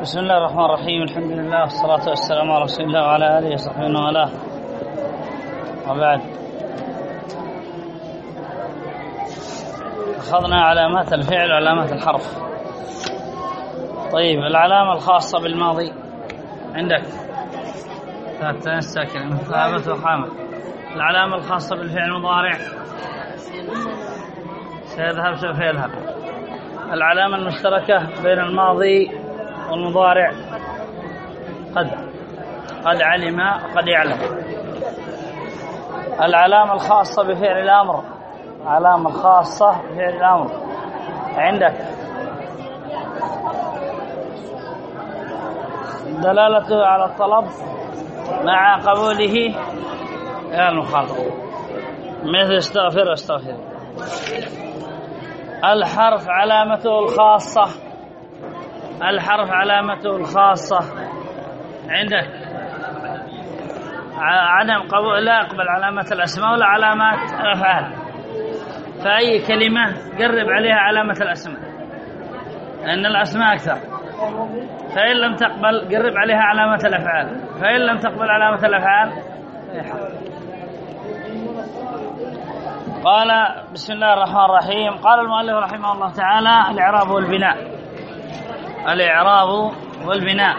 بسم الله الرحمن الرحيم. الحمد لله والصلاة والسلام على رسول الله وعلى آله وصحبه وله. وبعد، أخذنا علامات الفعل وعلامات الحرف. طيب، العلامة الخاصة بالماضي عندك ثلاثة ساكنة ثابت وخامة. العلامة الخاصة بالفعل المضارع سيذهب سوف يذهب. العلامة المشتركة بين الماضي والمضارع قد علم وقد يعلم. العلامة الخاصة بفعل الأمر، علامة الخاصة بفعل الأمر عندك دلالته على الطلب مع قبوله يا المخاطب، مثل استغفر. الحرف علامته الخاصة، الحرف علامته الخاصة عندك عدم قبول، لا يقبل علامات الأسماء ولا علامات الأفعال. فأي كلمة قرب عليها علامة الأسماء، لأن الأسماء أكثر. فإن لم تقبل قرب عليها علامة الأفعال، فإن لم تقبل علامة الأفعال قال. بسم الله الرحمن الرحيم. قال المؤلف رحمه الله تعالى: الإعراب والبناء. الإعراب والبناء.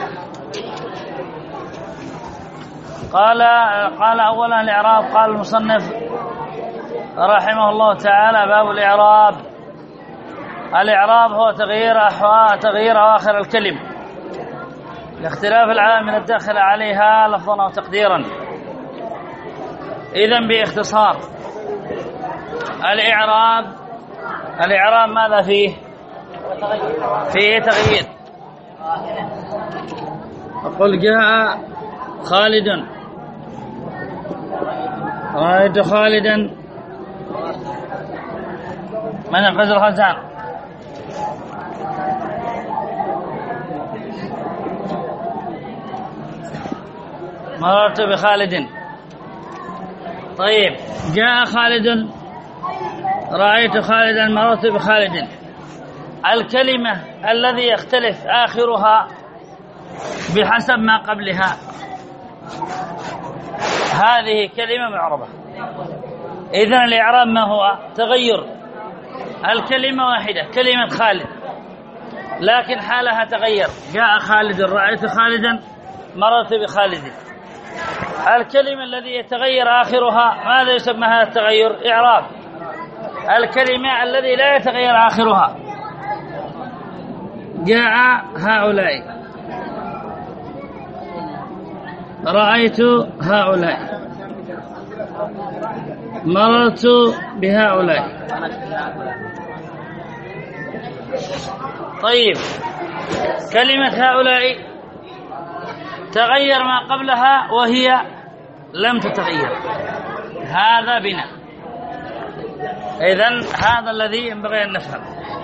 قال أولا الإعراب. قال المصنف رحمه الله تعالى: باب الإعراب. الإعراب هو تغيير أواخر الكلم لاختلاف العامل الداخل عليها لفظا أو تقديرا. إذن باختصار، الإعراب ماذا فيه؟ فيه تغيير. أقول جاء خالد، رأيت خالدا. من ينقذ الخزان؟ مررت بخالد. طيب، جاء خالد، رأيت خالدا، مررت بخالد. الكلمة الذي يختلف آخرها بحسب ما قبلها هذه كلمة معربة. إذن الإعراب ما هو؟ تغير الكلمة واحدة، كلمة خالد، لكن حالها تغير. جاء خالد، رأيت خالدا، مررت بخالد. الكلمة الذي يتغير آخرها ماذا يسمى هذا التغير؟ إعراب. الكلمة الذي لا يتغير آخرها، جاء هؤلاء، رأيت هؤلاء، مررت بهؤلاء. طيب، كلمة هؤلاء تغير ما قبلها وهي لم تتغير، هذا بناء. إذن هذا الذي ينبغي أن نفهم،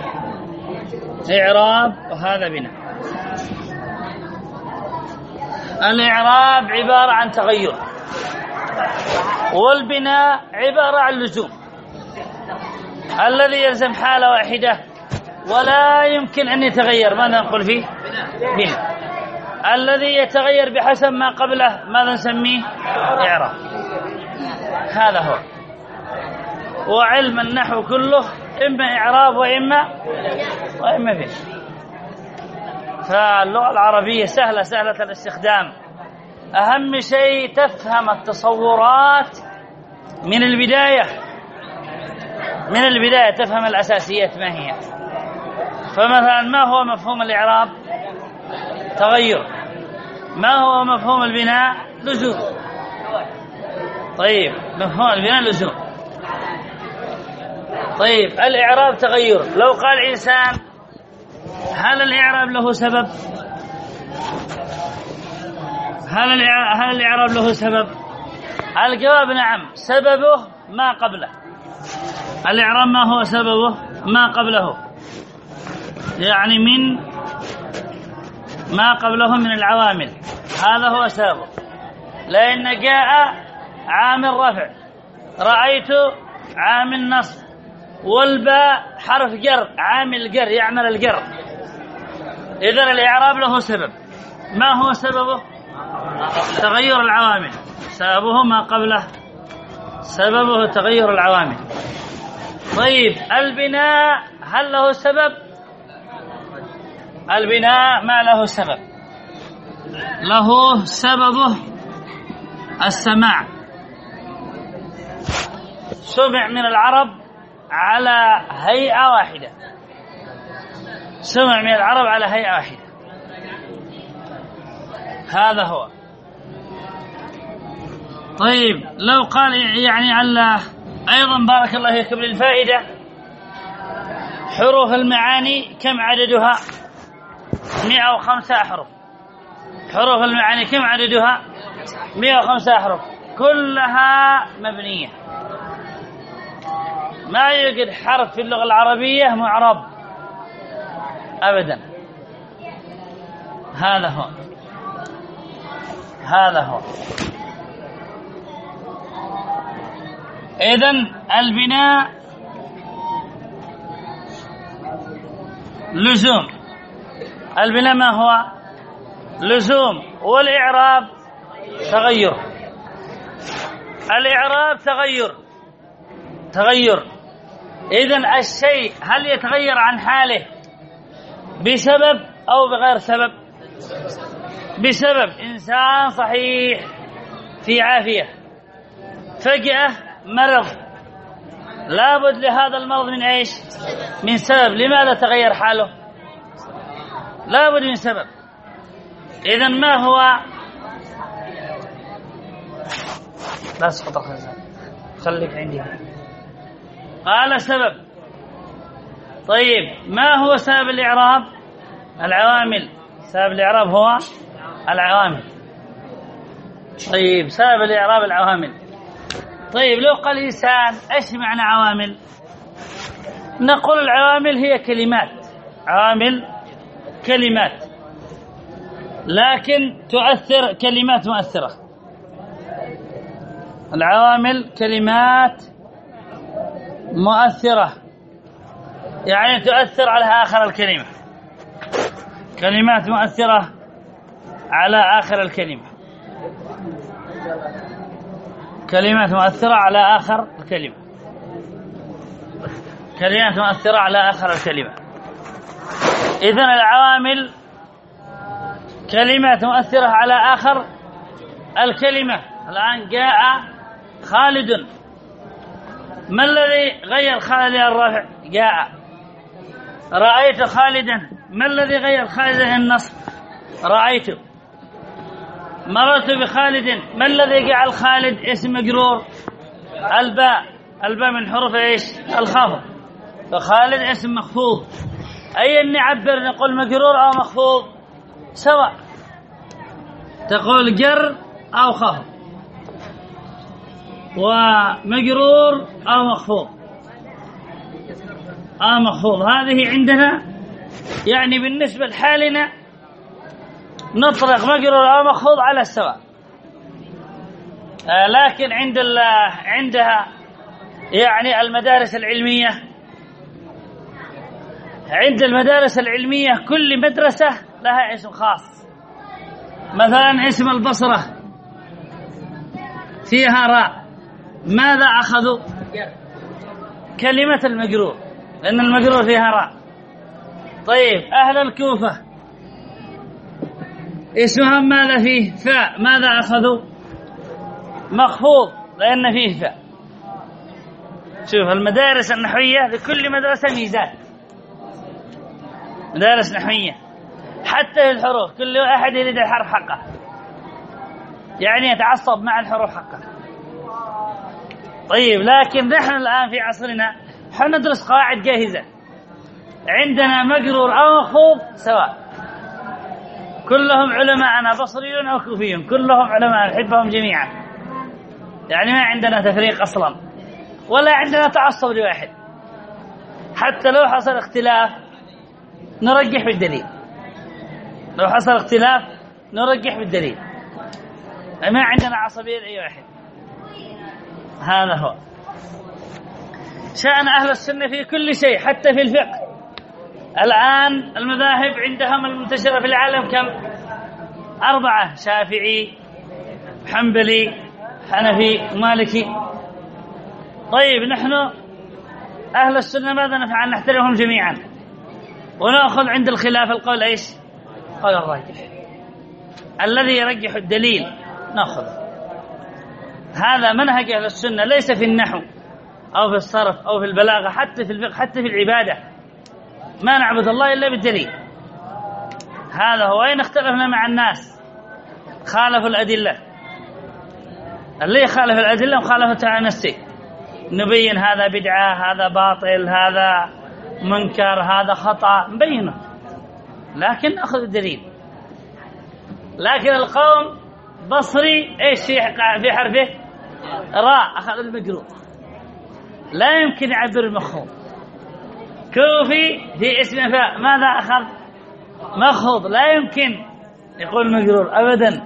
إعراب وهذا بناء. الإعراب عبارة عن تغير، والبناء عبارة عن لزوم. الذي يلزم حالة واحدة ولا يمكن أن يتغير ماذا نقول فيه؟ بناء. الذي يتغير بحسب ما قبله ماذا نسميه؟ إعراب. هذا هو. وعلم النحو كله إما إعراب وإما فيه. فاللغة العربية سهلة الاستخدام. أهم شيء تفهم التصورات من البداية تفهم الأساسيات ما هي. فمثلا، ما هو مفهوم الإعراب؟ تغير. ما هو مفهوم البناء؟ لزوم. طيب، مفهوم البناء لزوم. طيب، الإعراب تغير. لو قال إنسان: هل الإعراب له سبب؟ هل الإعراب له سبب؟ الجواب نعم، سببه ما قبله. الإعراب ما هو سببه؟ ما قبله، يعني من ما قبله من العوامل، هذا هو سببه. لأن جاء عامل رفع، رأيت عامل نصب، والباء حرف جر، عامل جر يعمل الجر. إذن الإعراب له سبب. ما هو سببه؟ تغير العوامل. سببه ما قبله، سببه تغير العوامل. طيب البناء هل له سبب؟ البناء ما له سبب، له سببه السماع. سمع من العرب على هيئة واحدة، سمع من العرب على هيئة واحدة، هذا هو. طيب لو قال يعني على أيضا بارك الله فيكم للفائدة، حروف المعاني كم عددها؟ 105 أحرف. حروف المعاني كم عددها؟ 105 أحرف، كلها مبنية. ما يوجد حرف في اللغة العربية معرب أبدا. هذا هو، هذا هو. إذن البناء لزوم. البناء ما هو؟ لزوم. والإعراب تغير. الإعراب تغير. إذن الشيء هل يتغير عن حاله بسبب أو بغير سبب؟ بسبب. إنسان صحيح في عافية فجأة مرض، لابد لهذا المرض من ايش؟ من سبب. لماذا تغير حاله؟ لابد من سبب. إذن ما هو؟ لا تسقط الخزان، خليك عندي. قال سبب. طيب ما هو سبب الإعراب؟ العوامل. سبب الإعراب هو العوامل. طيب سبب الإعراب العوامل. طيب لو قال إنسان إيش معنى عوامل؟ نقول العوامل هي كلمات، عوامل كلمات، لكن تؤثر كلمات مؤثرة. العوامل كلمات مؤثرة، يعني تؤثر على آخر الكلمة، كلمات مؤثرة على آخر الكلمة، كلمات مؤثرة على آخر الكلمة، كلمات مؤثرة على آخر الكلمة. إذن العوامل كلمات مؤثرة على آخر الكلمة. الآن جاء خالد، ما الذي غير خالد الرفع؟ جاء. رأيت خالدا، ما الذي غير خالدا النصب؟ رأيت. مررت بخالد، ما الذي جعل خالد اسم مجرور؟ الباء. الباء من حروف ايش؟ الخفض. فخالد اسم مخفوض. أي نعبر، نقول مجرور أو مخفوض سواء، تقول جر أو خفض، ومجرور أو مخفوض أو مخفوض. هذه عندنا يعني بالنسبة لحالنا نطلق مجرور أو مخفوض على السواء. لكن عندها يعني المدارس العلمية، عند المدارس العلمية كل مدرسة لها اسم خاص. مثلا اسم البصرة فيها راء، ماذا أخذوا؟ كلمة المجرور، لأن المجرور فيها راء. طيب أهل الكوفة اسمهم ماذا فيه؟ فاء، ماذا أخذوا؟ مخفوض، لأن فيه فاء. شوف المدارس النحوية لكل مدرسة ميزات، مدارس نحوية حتى في الحروف، كل واحد يريد الحرف حقه، يعني يتعصب مع الحروف حقه. طيب لكن نحن الآن في عصرنا ندرس قواعد جاهزة، عندنا مجرور أو مخفوض سواء، كلهم علماءنا بصريون أو كوفيون، كلهم علماء نحبهم جميعا، يعني ما عندنا تفريق أصلا ولا عندنا تعصب لواحد. حتى لو حصل اختلاف نرجح بالدليل، لو حصل اختلاف نرجح بالدليل، ما عندنا عصبية لأي واحد. هذا هو شأن أهل السنة في كل شيء، حتى في الفقه الآن المذاهب عندهم المنتشرة في العالم كم؟ 4: شافعي، حنبلي، حنفي، مالكي. طيب نحن أهل السنة ماذا نفعل؟ نحترمهم جميعا ونأخذ عند الخلاف القول إيش؟ قول الراجح، الذي يرجح الدليل نأخذ. هذا منهج أهل السنة، ليس في النحو أو في الصرف أو في البلاغة، حتى في الفقه، حتى في العبادة ما نعبد الله إلا بالدليل. هذا هو. وين اختلفنا مع الناس؟ خالفوا الأدلة. اللي يخالف الأدلة مخالفة على نفسه، نبين هذا بدعة، هذا باطل، هذا منكر، هذا خطأ، نبينه، لكن أخذ الدليل. لكن القوم بصري إيش في حرفه؟ راء، أخذ المجرور، لا يمكن يعبر المخوض. كوفي في اسم فاء، ماذا أخذ؟ مخوض، لا يمكن يقول مجرور أبدا.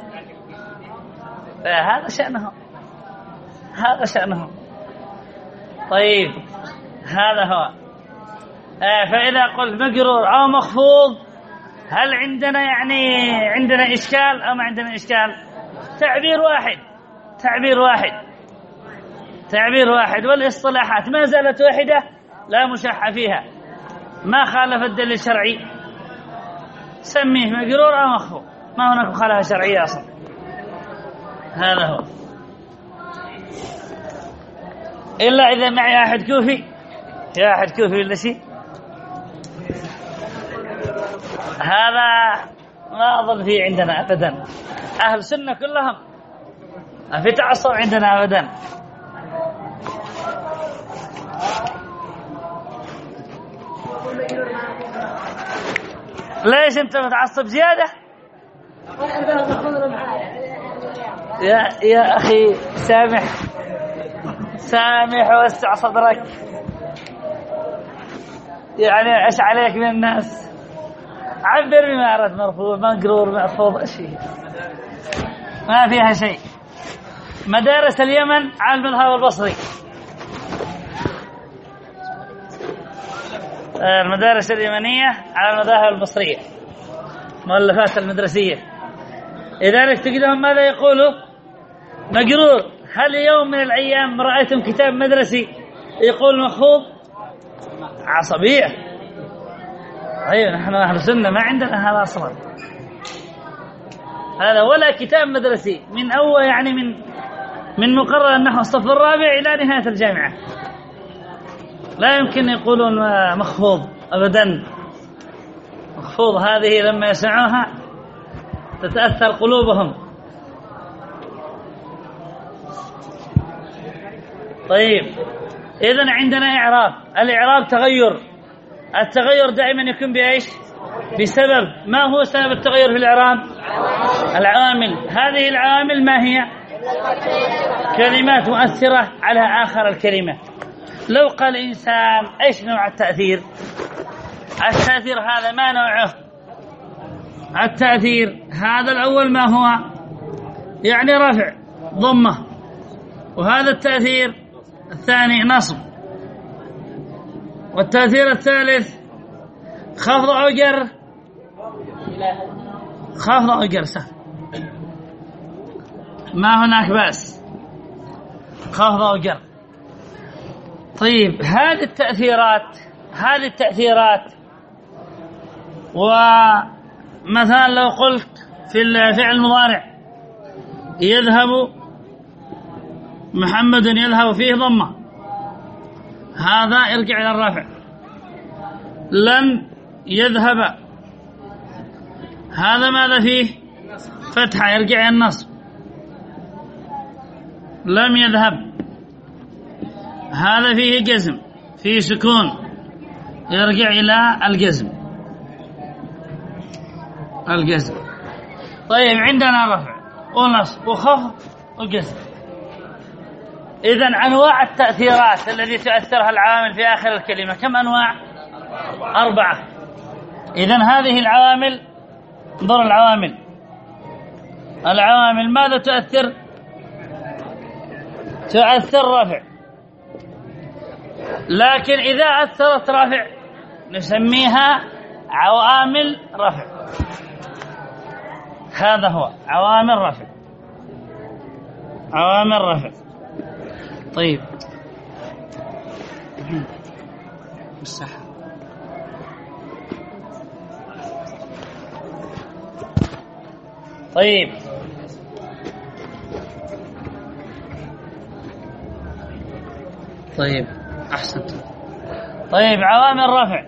هذا شأنه، هذا شأنه. طيب هذا هو. فإذا قلت مجرور أو مخفوض، هل عندنا يعني عندنا إشكال أو ما عندنا إشكال؟ تعبير واحد، تعبير واحد، تعبير واحد، والاصطلاحات ما زالت واحدة لا مشح فيها، ما خالف الدليل الشرعي سميه مجرور أو مخفوض، ما هناك مخالفة شرعية أصلا. هذا هو. إلا إذا معي أحد كوفي، يا أحد كوفي ولا شيء، هذا ما أظن فيه عندنا أبدا. أهل السنة كلهم في تعصب عندنا أبدا. ليش أنت متعصب زيادة؟ يا أخي سامح، سامح ووسع صدرك، يعني عش عليك من الناس، عبر بما أردت، مرفوع مجرور محفوظ، شيء ما فيها شيء. مدارس اليمن على المذهب البصري، المدارس اليمنية على المذاهب البصرية، مؤلفات المدرسية. لذلك تجدهم ماذا يقولوا؟ مجرور. هل يوم من الأيام رأيتم كتاب مدرسي يقول مخفوض؟ عصبية. أيوة، نحن أهل السنة ما عندنا هذا أصلا، هذا ولا كتاب مدرسي من أول، يعني من مقرر النحو الصف الرابع إلى نهاية الجامعة لا يمكن يقولون مخفوض أبدا. مخفوض هذه لما يسمعوها تتأثر قلوبهم. طيب إذن عندنا إعراب. الإعراب تغير، التغير دائما يكون بإيش؟ بسبب. ما هو سبب التغير في الإعراب؟ العوامل. هذه العوامل ما هي؟ كلمات مؤثرة على آخر الكلمة. لو قال إنسان، إيش نوع التأثير؟ التأثير هذا ما نوعه؟ التأثير هذا الأول ما هو؟ يعني رفع ضمة، وهذا التأثير الثاني نصب، والتأثير الثالث خفض أو جر. خفض أو جر سهل، ما هناك بأس، خفض أو جر. طيب هذه التأثيرات ومثلا لو قلت في الفعل المضارع يذهب محمد، يذهب فيه ضمة، هذا يرجع إلى الرفع. لن يذهب، هذا ماذا فيه؟ فتحة، يرجع إلى النصب. لم يذهب، هذا فيه جزم، فيه سكون، يرجع إلى الجزم. طيب عندنا رفع ونصب وخفض وجزم. إذن أنواع التأثيرات التي تؤثرها العوامل في آخر الكلمة كم أنواع؟ 4. إذن هذه العوامل، انظر العوامل ماذا تؤثر؟ تؤثر رفع، لكن إذا أثرت رفع نسميها عوامل رفع، هذا هو عوامل رفع، عوامل رفع. طيب بالصحة. طيب طيب أحسنت. طيب عوامل رفع.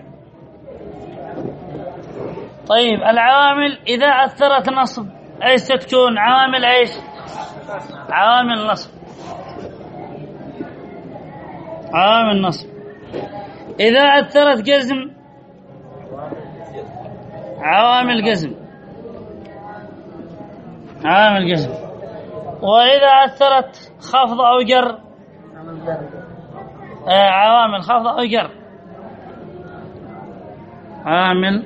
طيب العوامل إذا أثرت نصب ايش تكون؟ عوامل ايش؟ عوامل نصب، عوامل نصب. إذا أثرت جزم عوامل جزم، عوامل جزم. وإذا أثرت خفض أو جر عوامل خفض أو جر، عامل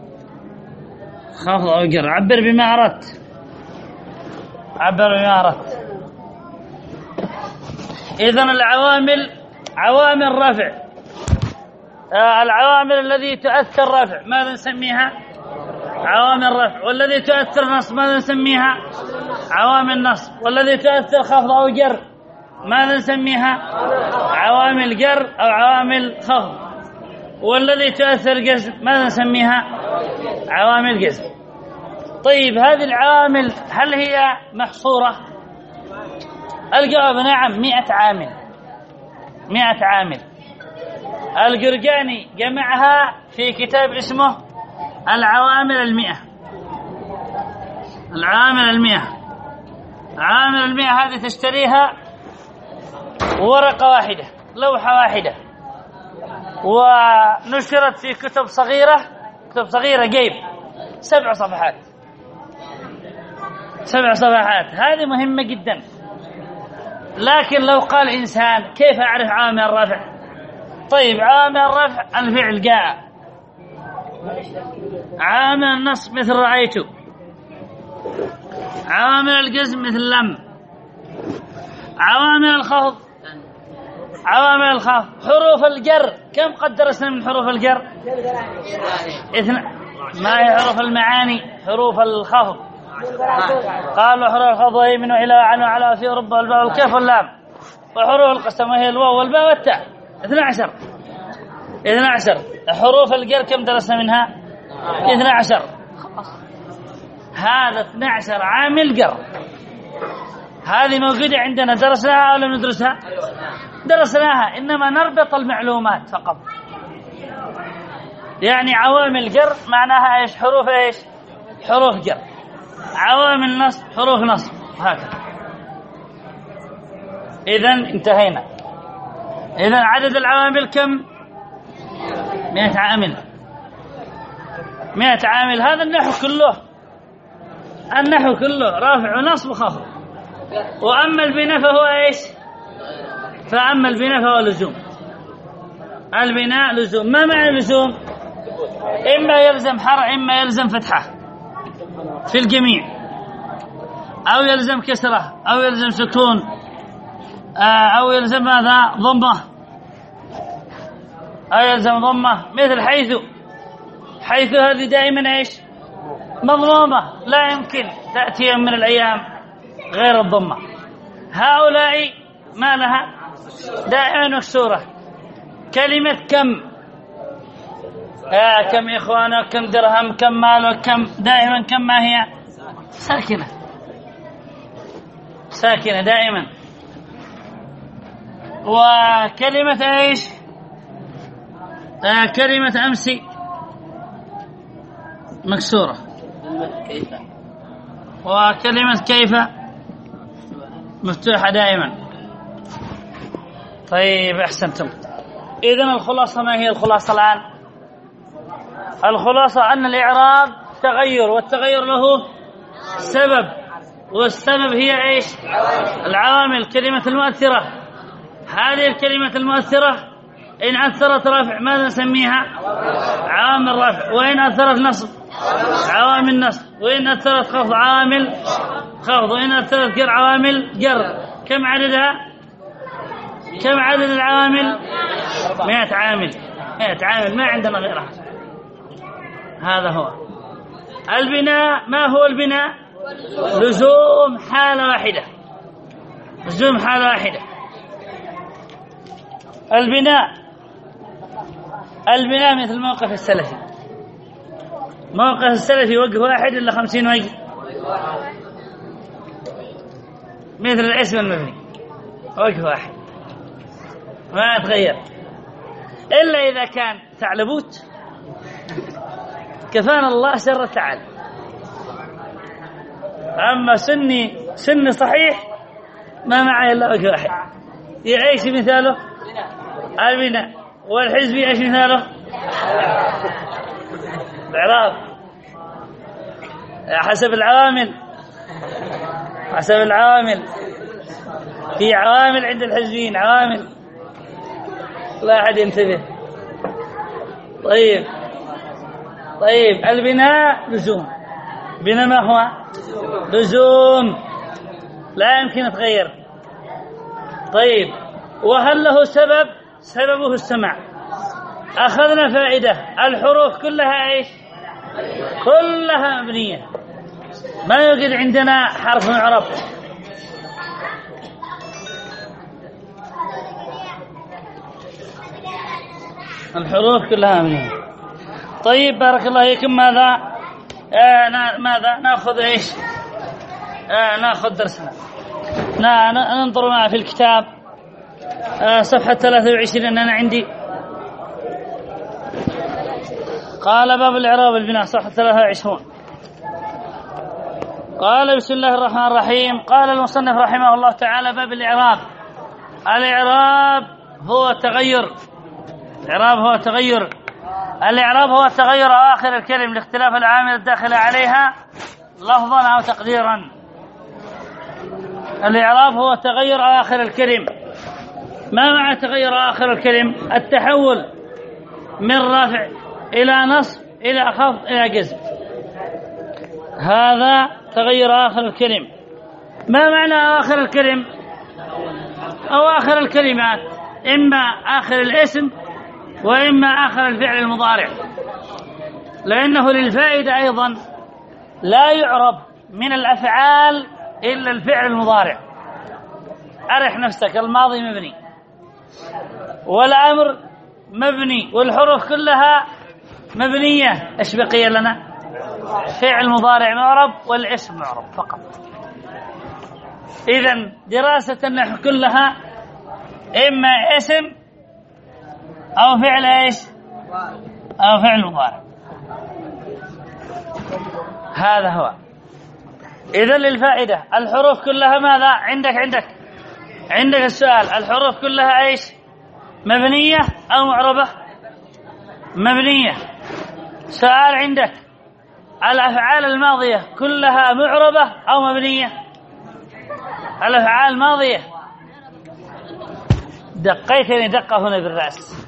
خفض أو جر. عبر بما أردت، عبر بما أردت. إذن العوامل عوامل رفع، العوامل الذي تؤثر رفع ماذا نسميها؟ عوامل رفع. والذي تؤثر نصب ماذا نسميها؟ عوامل نصب. والذي تؤثر خفض أو جر ماذا نسميها؟ عوامل جر أو عوامل خفض. والذي تؤثر جزم ماذا نسميها؟ عوامل جزم. طيب هذه العوامل هل هي محصورة؟ الجواب نعم، 100 عامل، 100 عامل. الجرجاني جمعها في كتاب اسمه العوامل 100. العوامل 100، عوامل 100 هذه تشتريها ورقة واحدة، لوحة واحدة، ونشرت في كتب صغيرة، كتب صغيرة جيب 7 صفحات، 7 صفحات. هذه مهمة جدا. لكن لو قال إنسان كيف أعرف عوامل الرفع؟ طيب عوامل الرفع الفعل جاء، عوامل النصب مثل رأيت، عوامل الجزم مثل لم، عوامل الخفض، عوامل الخفض. حروف الجر كم قد درسنا من حروف الجر؟ ما هي حروف المعاني؟ حروف الخفض قالوا حروف الخفض وهي من إلى وعن وعلى في رب والباء والكاف واللام. وحروف القسم وهي الواو والباء والتاء. 12 حروف الجر كم درسنا منها؟ 12. هذا 12 عامل جر. هذه موجودة عندنا، درسناها أو لم ندرسها؟ درسناها، إنما نربط المعلومات فقط. يعني عوامل جر معناها إيش؟ حروف إيش؟ حروف جر. عوامل نصب حروف نصب، هكذا. إذن انتهينا. إذن عدد العوامل كم؟ 100 عامل، 100 عامل. هذا النحو كله، النحو كله رافع ونصب وخفض. وأما البناء فهو إيش؟ فأما البناء فهو لزوم. البناء لزوم. ما معنى لزوم؟ إما يلزم حرف، إما يلزم فتحة في الجميع، أو يلزم كسرة، أو يلزم سكون، أو يلزم ماذا؟ ضمة، أو يلزم ضمة. مثل حيث، حيث هذه دائما إيش؟ مضمومة، لا يمكن تأتي يوم من الأيام غير الضمة. هؤلاء ما لها؟ دائما مكسورة. كلمة كم، كم إخوانك، كم درهم، كم مالك، كم، دائما كم ما هي؟ ساكنة، ساكنة دائما. وكلمة إيش؟ كلمة أمسي مكسورة. وكلمة كيف مفتوحة دائما. طيب أحسنتم. إذن الخلاصة ما هي الخلاصة الآن؟ الخلاصة أن الإعراب تغير، والتغير له سبب، والسبب هي إيش؟ العوامل. كلمة المؤثرة، هذه الكلمة المؤثرة إن أثرت رفع ماذا نسميها؟ عوامل رفع. وإن أثرت نصب عوامل نصب. وإن أثرت خفض عوامل خفض. وإن أثرت جر عوامل جر. كم عددها؟ كم عدد العوامل؟ 100 عامل، 100 عامل، ما عندنا غيرها. هذا هو البناء. ما هو البناء؟ لزوم حالة واحدة، لزوم حالة واحدة. البناء مثل موقف السلفي. موقف السلفي وجه واحد إلا 50 وجه، مثل الاسم المبني وجه واحد ما يتغير إلا إذا كان ثعلبوت كفانا الله شر تعالى. أما سني صحيح ما معي إلا وجه واحد يعيش مثاله البناء، والحزبي ايش مثاله؟ الإعراب. حسب العوامل في عوامل عند الحزبيين، عوامل لا أحد ينتبه. طيب البناء لزوم. بناء ما هو؟ لزوم لا يمكن يتغير. طيب وهل له سبب؟ سببه السماع. أخذنا فائدة. الحروف كلها ايش؟ كلها مبنية، ما يوجد عندنا حرف معرب. الحروف كلها مبنية. طيب بارك الله فيكم. ماذا نأخذ ايش؟ نأخذ درسنا. ننظر معه في الكتاب صفحة 23. أنا عندي قال باب الإعراب البناء صفحة 23. قال بسم الله الرحمن الرحيم. قال المصنف رحمه الله تعالى باب الإعراب. الإعراب هو تغير. الإعراب هو تغير آخر الكلم لاختلاف العامل الداخل عليها لفظا أو تقديرا. الإعراب هو تغير آخر الكلم. ما معنى تغير آخر الكلم؟ التحول من رفع إلى نصب إلى خفض إلى جزم، هذا تغير آخر الكلم. ما معنى آخر الكلم أو آخر الكلمات؟ إما آخر الاسم وإما آخر الفعل المضارع، لأنه للفائدة أيضا لا يعرب من الأفعال إلا الفعل المضارع. أرح نفسك، الماضي مبني والأمر مبني والحروف كلها مبنية، إيش بقي لنا؟ فعل مضارع معرب والاسم معرب فقط. إذن دراسة النحو كلها إما اسم أو فعل إيش؟ أو فعل مضارع. هذا هو. إذن للفائدة الحروف كلها ماذا؟ عندك السؤال، الحروف كلها إيش؟ مبنية أو معربة؟ مبنية. سؤال عندك، الأفعال الماضية كلها معربة أو مبنية؟ الأفعال الماضية دقيتني دقة هنا بالرأس.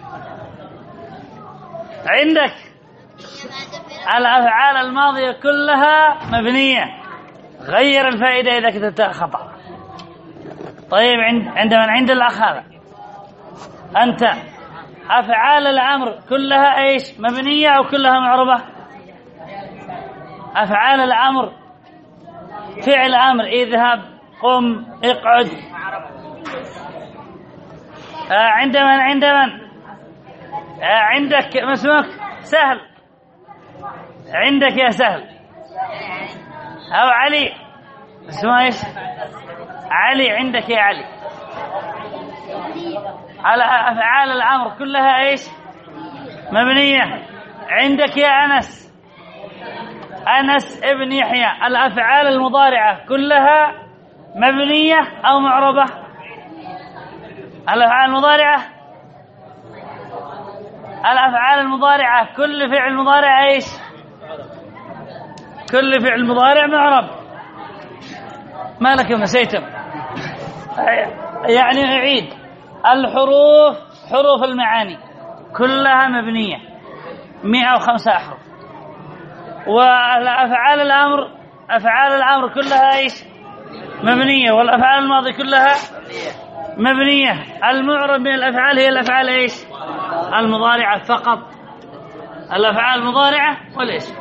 عندك الأفعال الماضية كلها مبنية، غير الفائدة إذا كتبت خطأ. طيب عند الأخ هذا أنت أفعال الأمر كلها إيش؟ مبنية أو كلها معربة؟ أفعال الأمر فعل أمر، اذهب، قم، اقعد. عند من؟ عندك مسموك سهل، عندك يا سهل أو علي، اسمه إيش؟ علي، عندك يا علي. على أفعال الأمر كلها إيش؟ مبنية. عندك يا أنس ابن يحيى، الأفعال المضارعة كلها مبنية أو معربة؟ الأفعال المضارعة كل فعل مضارع إيش؟ كل فعل مضارع معرب. ما لكم نسيتم؟ يعني أعيد، الحروف حروف المعاني كلها مبنية 105 أحرف، والأفعال الأمر كلها إيش؟ مبنية، والأفعال الماضي كلها مبنية. المعرب من الأفعال هي الأفعال إيش؟ المضارعة فقط. الأفعال المضارعة والاسم.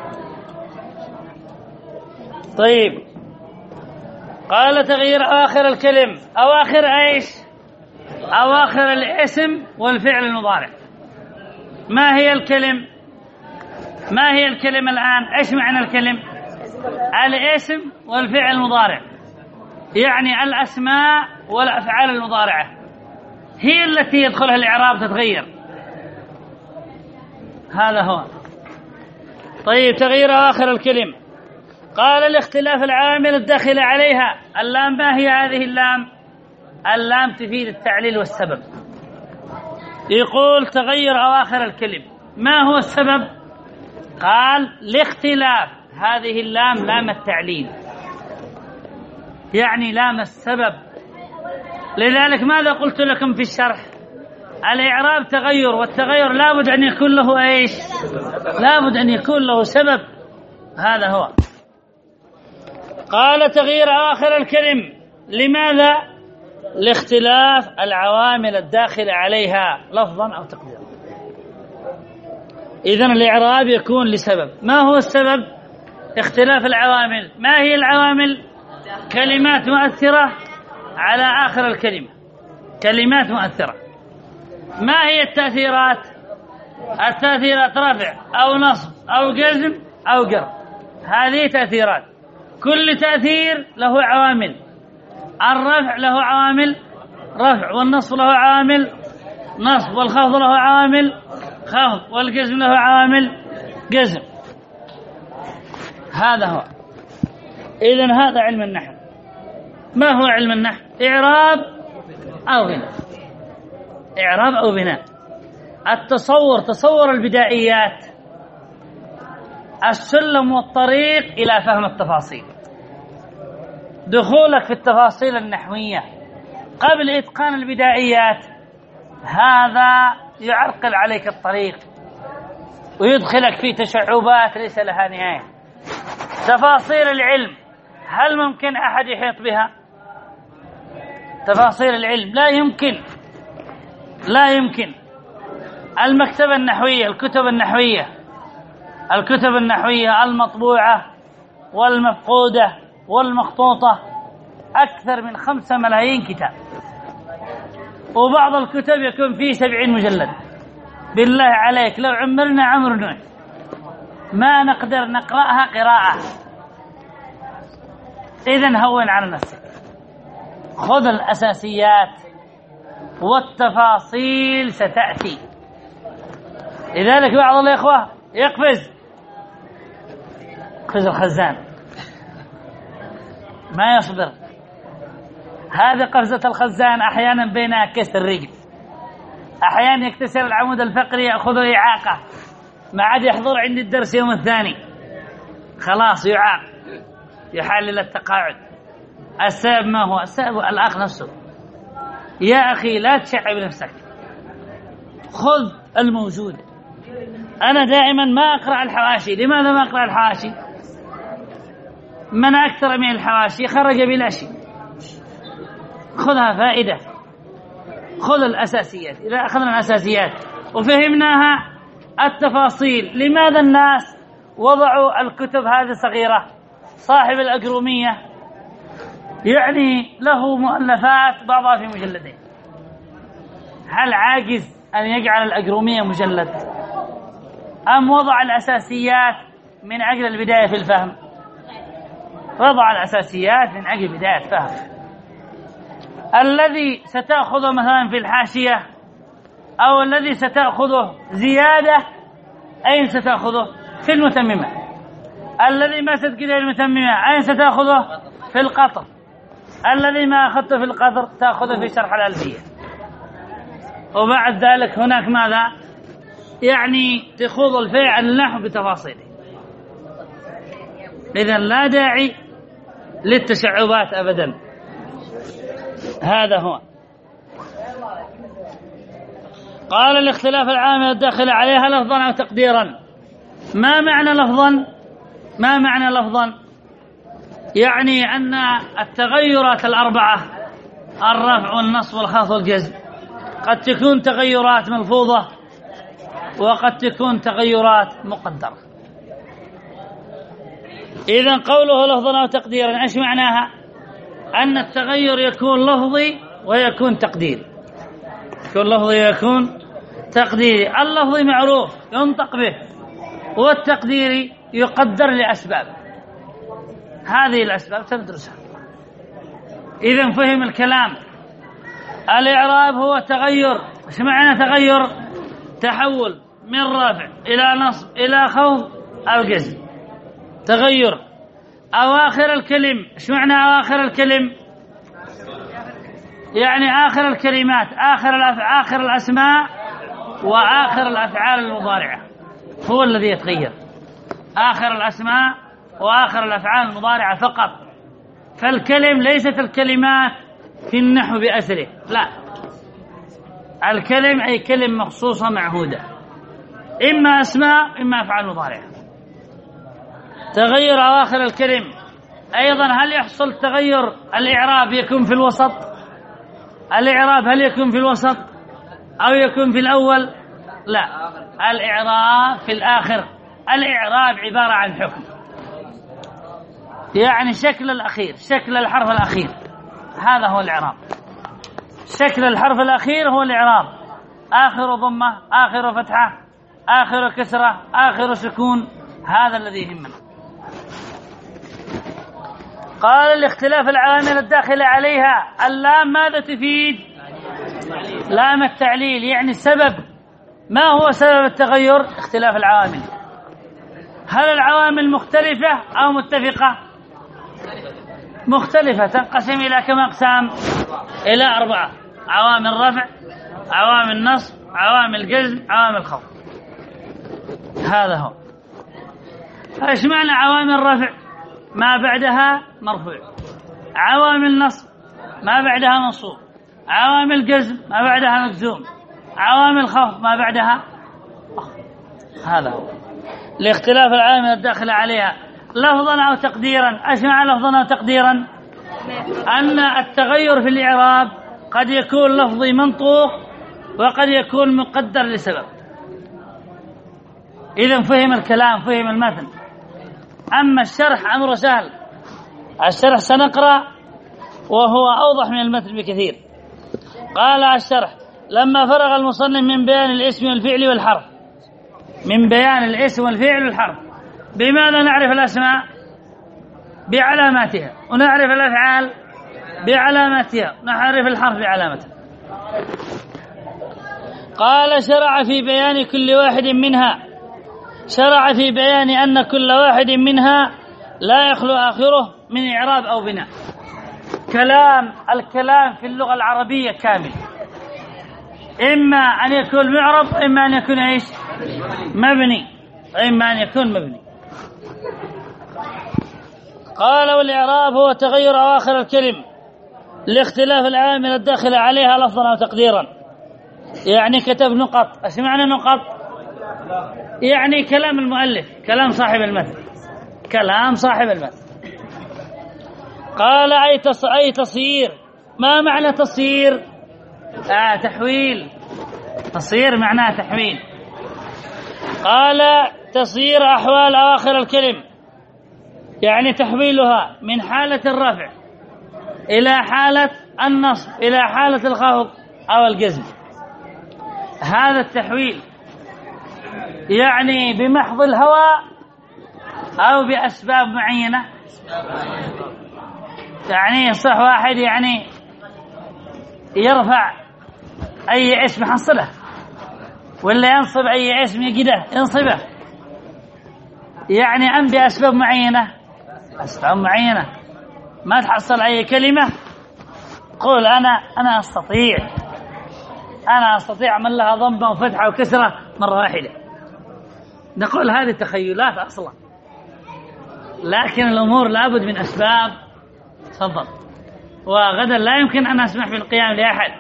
طيب، قال تغيير أواخر الكلم. أواخر إيش؟ أواخر الاسم والفعل المضارع. ما هي الكلم؟ ما هي الكلم الآن؟ إيش معنى الكلم؟ الاسم والفعل المضارع، يعني الأسماء والأفعال المضارعة هي التي يدخلها الإعراب تتغير. هذا هو. طيب، تغيير آخر الكلم. قال الاختلاف العامل الداخل عليها. اللام، ما هي هذه اللام؟ اللام تفيد التعليل والسبب. يقول تغير أواخر الكلم، ما هو السبب؟ قال لاختلاف هذه اللام لام التعليل، يعني لام السبب. لذلك ماذا قلت لكم في الشرح؟ الإعراب تغير، والتغير لابد أن يكون له إيش؟ لابد أن يكون له سبب. هذا هو. قال تغيير آخر الكلم، لماذا؟ لاختلاف العوامل الداخلة عليها لفظا أو تقديرا. إذن الإعراب يكون لسبب. ما هو السبب؟ اختلاف العوامل. ما هي العوامل؟ كلمات مؤثرة على آخر الكلمة، كلمات مؤثرة. ما هي التأثيرات؟ التأثيرات رفع أو نصب أو جزم أو جر، هذه تأثيرات. كل تأثير له عوامل. الرفع له عوامل رفع، والنصب له عوامل نصب، والخفض له عوامل خفض، والجزم له عوامل جزم. هذا هو. إذن هذا علم النحو. ما هو علم النحو؟ إعراب أو بناء. إعراب أو بناء. التصور، تصور البدائيات، السلم والطريق إلى فهم التفاصيل. دخولك في التفاصيل النحوية قبل إتقان البدائيات هذا يعرقل عليك الطريق ويدخلك في تشعبات ليس لها نهاية. تفاصيل العلم هل ممكن أحد يحيط بها؟ تفاصيل العلم لا يمكن، لا يمكن. المكتبة النحوية، الكتب النحوية، الكتب النحوية المطبوعة والمفقودة والمخطوطة أكثر من 5 ملايين كتاب، وبعض الكتب يكون فيه 70 مجلد. بالله عليك لو عمرنا عمر نوح ما نقدر نقرأها قراءة. إذن هون على نفسك، خذ الأساسيات والتفاصيل ستأتي. لذلك بعض الإخوة يقفز الخزان ما يصبر. هذه قفزة الخزان أحيانا بينها كسر الرجل، أحيانا يكتسر العمود الفقري يأخذه إعاقة، ما عاد يحضر عند الدرس يوم الثاني، خلاص يعاق، يحلل التقاعد. السبب ما هو؟ السبب الأخ نفسه. يا أخي لا تشعب نفسك، خذ الموجود. أنا دائما ما أقرأ الحواشي. لماذا ما أقرأ الحواشي؟ من أكثر من الحواشي خرج بلا شيء. خذها فائدة، خذ الأساسيات. إذا أخذنا الأساسيات وفهمناها التفاصيل. لماذا الناس وضعوا الكتب هذه صغيرة؟ صاحب الأجرومية يعني له مؤلفات بعضها في مجلدين، هل عاجز أن يجعل الأجرومية مجلد؟ أم وضع الأساسيات من أجل البداية في الفهم؟ وضع الأساسيات من أجل بداية فهم. الذي ستأخذه مثلا في الحاشية أو الذي ستأخذه زيادة أين ستأخذه؟ في المتممة. الذي ما ستجده المتممة أين ستأخذه؟ في القطر. الذي ما أخذته في القطر تأخذه في شرح الألفية. وبعد ذلك هناك ماذا؟ يعني تخوض الفعل النحو بتفاصيله. إذن لا داعي للتشعبات أبدا. هذا هو. قال الاختلاف العامل الداخل عليها لفظا أو تقديرا. ما معنى لفظا؟ ما معنى لفظا؟ يعني أن التغيرات الأربعة الرفع والنصب والخفض والجزم قد تكون تغيرات ملفوظة وقد تكون تغيرات مقدرة. إذن قوله لفظا أو تقديرا إيش معناها؟ أن التغير يكون لفظي ويكون تقديري. يكون لفظي ويكون تقديري. اللفظي معروف ينطق به، والتقديري يقدر لأسباب، هذه الأسباب تدرسها. إذن فهم الكلام. الإعراب هو تغير. إيش معنى تغير؟ تحول من رفع إلى نصب إلى خفض أو جزم. تغير أواخر الكلم. إيش معنى أواخر الكلم؟ يعني آخر الكلمات، آخر الأسماء وآخر الأفعال المضارعة هو الذي يتغير. آخر الأسماء وآخر الأفعال المضارعة فقط. فالكلم ليست الكلمات في النحو بأسره، لا، الكلم أي كلم مخصوصة معهودة، إما أسماء إما أفعال مضارعة. تغير أواخر الكلم. أيضا هل يحصل تغير الإعراب يكون في الوسط؟ الإعراب هل يكون في الوسط أو يكون في الأول؟ لا، الإعراب في الآخر. الإعراب عبارة عن حكم، يعني شكل الأخير، شكل الحرف الأخير، هذا هو الإعراب. شكل الحرف الأخير هو الإعراب. آخر ضمة، آخر فتحة، آخر كسرة، آخر سكون، هذا الذي يهمنا. قال الاختلاف العوامل الداخلة عليها. اللام ماذا تفيد؟ لام التعليل، يعني السبب. ما هو سبب التغير؟ اختلاف العوامل. هل العوامل مختلفة أو متفقة؟ مختلفة. تنقسم إلى كم أقسام؟ إلى 4: عوامل رفع، عوامل نصب، عوامل جزم، عوامل خفض. هذا هو. ايش معنى عوامل رفع؟ ما بعدها مرفوع. عوامل نصب ما بعدها منصوب. عوامل جزم ما بعدها مجزوم. عوامل خفض ما بعدها هذا هو لاختلاف العوامل الداخلة عليها. لفظا أو تقديرا. ايش معنى لفظا أو تقديرا؟ أن التغير في الإعراب قد يكون لفظي منطوق وقد يكون مقدر لسبب. إذن فهم الكلام، فهم المتن. أما الشرح أمر سهل. الشرح سنقرأ وهو أوضح من المتن بكثير. قال الشرح: لما فرغ المصنف من بيان الاسم والفعل والحرف. من بيان الاسم والفعل والحرف. بماذا نعرف الأسماء؟ بعلاماتها، ونعرف الأفعال بعلاماتها، نعرف الحرف بعلامته. قال: شرع في بيان كل واحد منها. شرع في بيان أن كل واحد منها لا يخلو آخره من إعراب أو بناء. الكلام في اللغة العربية كامل، إما أن يكون معرب، إما أن يكون إيش؟ مبني، إما أن يكون مبني. قال: والإعراب هو تغير أواخر الكلم لاختلاف العوامل الداخلة عليها لفظا أو تقديرا. يعني كتب نقط. ايش معنى نقط؟ يعني كلام المؤلف، كلام صاحب المتن، كلام صاحب المتن. قال: أي تصير. ما معنى تصير؟ تحويل. تصير معناه تحويل. قال: تصير أحوال أواخر الكلم، يعني تحويلها من حالة الرفع إلى حالة النصب إلى حالة الخفض أو الجزم. هذا التحويل يعني بمحض الهوى أو بأسباب معينة. يعني يصح واحد يعني يرفع أي اسم حصله، ولا ينصب أي اسم يجده ينصبه، يعني أم بأسباب معينة. أسباب معينة ما تحصل أي كلمة قول أنا أستطيع أعمل لها ضمة وفتحة وكسرة مرة واحدة. نقول هذه تخيلات أصلا، لكن الأمور لابد من أسباب. تفضل. وغدا لا يمكن أن أسمح بالقيام لأحد.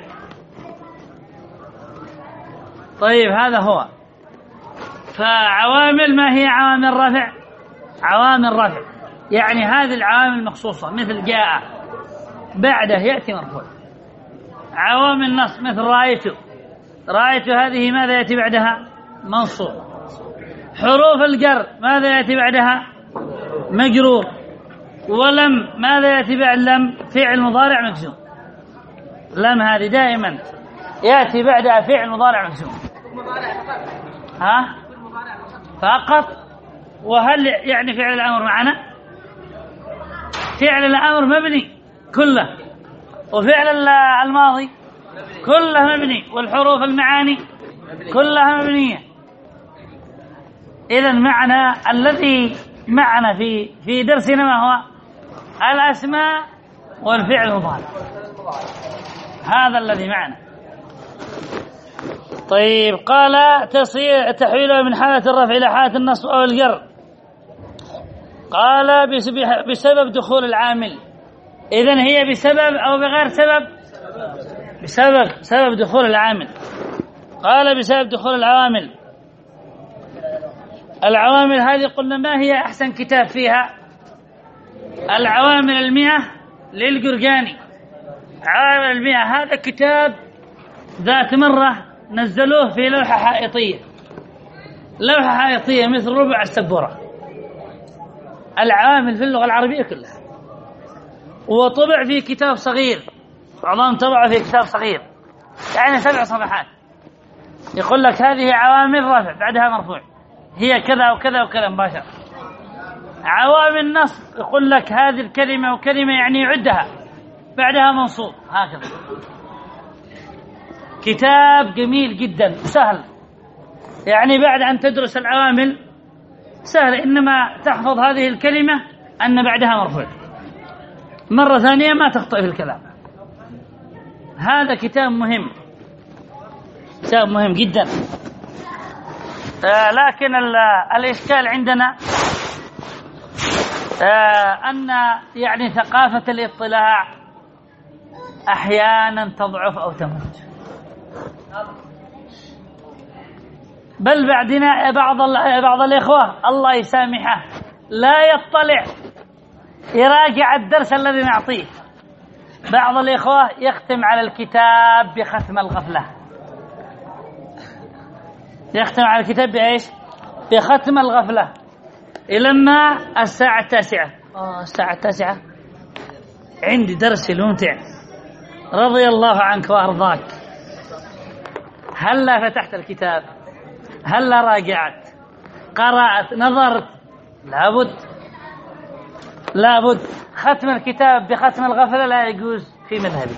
طيب، هذا هو. فعوامل، ما هي عوامل رفع؟ عوامل رفع يعني هذه العوامل مخصوصة، مثل جاء بعده يأتي مرفوع. عوامل نصب مثل رأيت. رأيت هذه ماذا يأتي بعدها؟ منصوب. حروف الجر ماذا يأتي بعدها؟ مجرور. ولم ماذا يأتي بعد لم؟ فعل مضارع مجزوم. لم هذه دائما يأتي بعدها فعل مضارع مجزوم. ها؟ فقط. وهل يعني فعل الأمر معنا؟ فعل الأمر مبني كله، وفعل الماضي كله مبني، والحروف المعاني كلها مبنية. إذن معنى الذي معنا في درسنا ما هو؟ الأسماء والفعل المضارع، هذا الذي معنا. طيب، قال تحويله من حالة الرفع إلى حالة النصب أو الجر. قال بسبب دخول العامل. إذن هي بسبب أو بغير سبب؟ بسبب دخول العامل. قال بسبب دخول العوامل. العوامل هذه قلنا ما هي أحسن كتاب فيها؟ العوامل 100 للقرقاني. عوامل 100 هذا كتاب ذات مرة نزلوه في لوحة حائطية، لوحة حائطية مثل ربع السبورة، العوامل في اللغة العربية كلها. وطبع في كتاب صغير، بعضهم طبعه في كتاب صغير يعني 7 صفحات، يقول لك هذه عوامل رفع بعدها مرفوع، هي كذا وكذا وكذا مباشرة. عوامل نصب يقول لك هذه الكلمة وكلمة يعني يعدها بعدها منصوب، هكذا. كتاب جميل جدا سهل، يعني بعد أن تدرس العوامل سهل، إنما تحفظ هذه الكلمة أن بعدها مرفوع، مرة ثانية ما تخطئ في الكلام. هذا كتاب مهم، كتاب مهم جدا. لكن الإشكال عندنا أن يعني ثقافة الاطلاع أحيانا تضعف أو تموت، بل بعدنا بعض الإخوة الله يسامحه لا يطلع يراجع الدرس الذي نعطيه. بعض الإخوة يختم على الكتاب بختم الغفلة، يختم على الكتاب بإيش؟ بختم الغفلة. لما الساعة 9 الساعة 9 عندي درس ممتع، رضي الله عنك وأرضاك، هلا فتحت الكتاب، هلا راجعت، قرأت، نظرت؟ لابد ختم الكتاب بختم الغفلة لا يجوز في مذهبي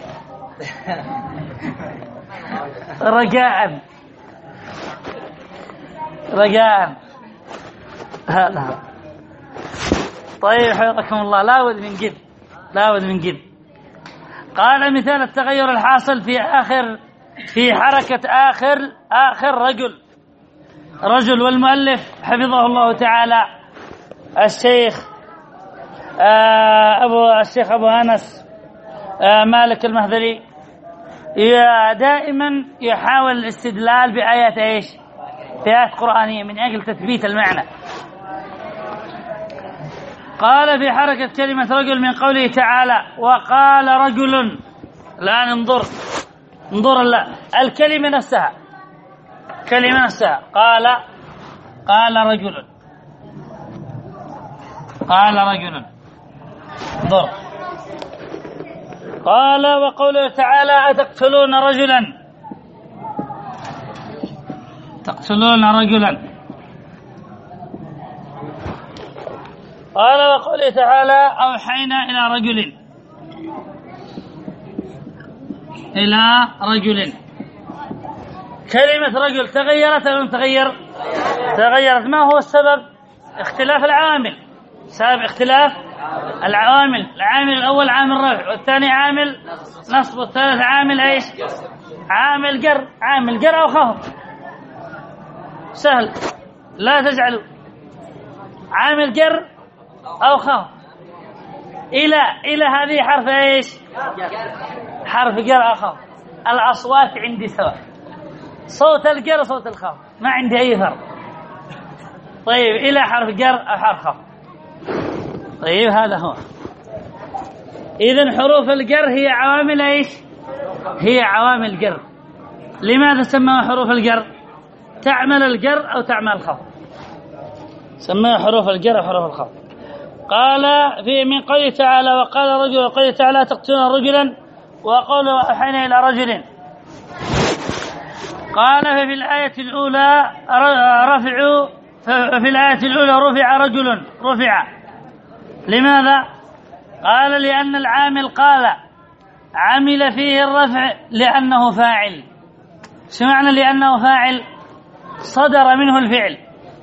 رجاء هذا. طيب حفظكم الله، لابد من جد. قال مثال التغير الحاصل في حركة آخر رجل. والمؤلف حفظه الله تعالى الشيخ أبو أنس مالك المهذلي دائما يحاول الاستدلال بآيات إيش؟ بآيات قرآنية من أجل تثبيت المعنى. قال في حركة كلمة رجل من قوله تعالى وقال رجل. الآن انظر الكلمة نفسها، قال رجل انظر. قال وقوله تعالى أتقتلون رجلا قال وقوله تعالى أوحينا إلى رجل. كلمة رجل تغيرت أو لم تغير؟ تغيرت. ما هو السبب؟ اختلاف العوامل. سبب اختلاف العوامل. العامل الأول عامل رفع، والثاني عامل نصب، والثالث عامل ايش؟ عامل جر. عامل جر أو خفض سهل، لا تجعلوا عامل جر أو خفض. إلى هذه حرف ايش؟ حرف جر أو خفض. الأصوات عندي سواء، صوت الجر وصوت الخفض ما عندي أي فرق. طيب إلى حرف جر أو حرف خفض. طيب هذا هو. إذن حروف الجر هي عوامل ايش؟ هي عوامل جر. لماذا سموها حروف الجر؟ تعمل الجر أو تعمل الخفض، سميها حروف الجر أو حروف الخفض. قال في من قوله تعالى وقال رجل، وقوله تعالى تقتلون رجلا، وقوله أوحينا إلى رجل. قال ففي الآية الأولى رفع رجل، رفع. لماذا؟ قال لأن العامل قال عمل فيه الرفع لأنه فاعل. سمعنا لأنه فاعل، صدر منه الفعل.